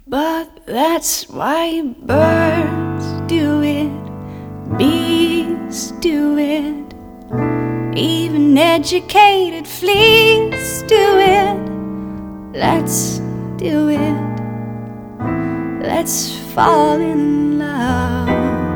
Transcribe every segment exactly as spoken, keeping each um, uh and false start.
But that's why birds do it, bees do it, even educated fleas do it. Let's do it, let's fall in love.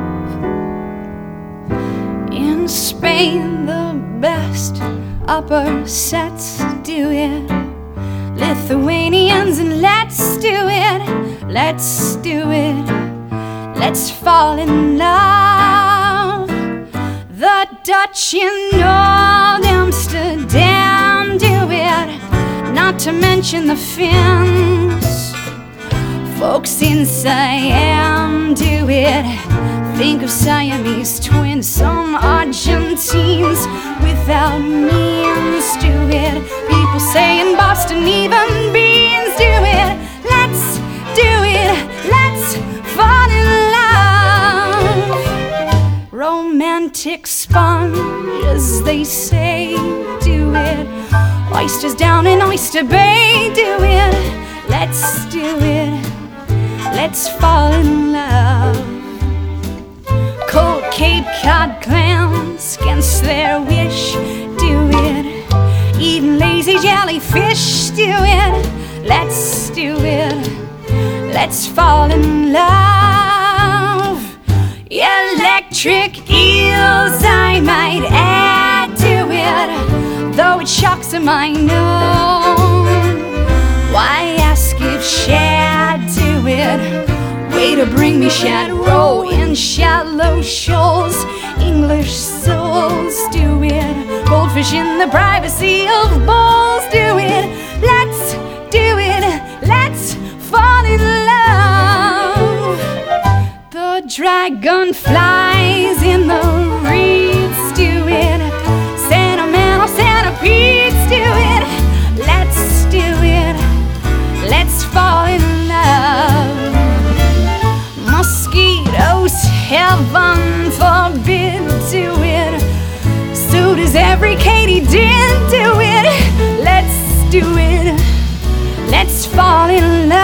In Spain the best upper sets do it, Lithuanians, and let's do it, let's do it, let's fall in love. The Dutch in Old Amsterdam do it, not to mention the Finns. Folks in Siam do it, think of Siamese twins. Some Argentines without means do it. People say in Boston even beans do it. Let's do it, let's fall in love. Romantic sponges, they say, do it. Oysters down in Oyster Bay do it. Let's do it, let's fall in love. Cold Cape Cod clams against their wish do it, even lazy jellyfish do it. Let's do it, let's fall in love. Electric eels, I might add to it, though it shocks them, I know. Why ask if shad do it? Way to bring me shad row in shallow shoals. English souls do it, goldfish in the privacy of bowls do it. Let's do it, let's fall in love. The dragonflies in the reeds do it, sentimental centipedes do it. Let's do it, let's fall in love. Mosquitoes, heaven forbid, do it. So does every katydid do it. Let's do it, let's fall in love.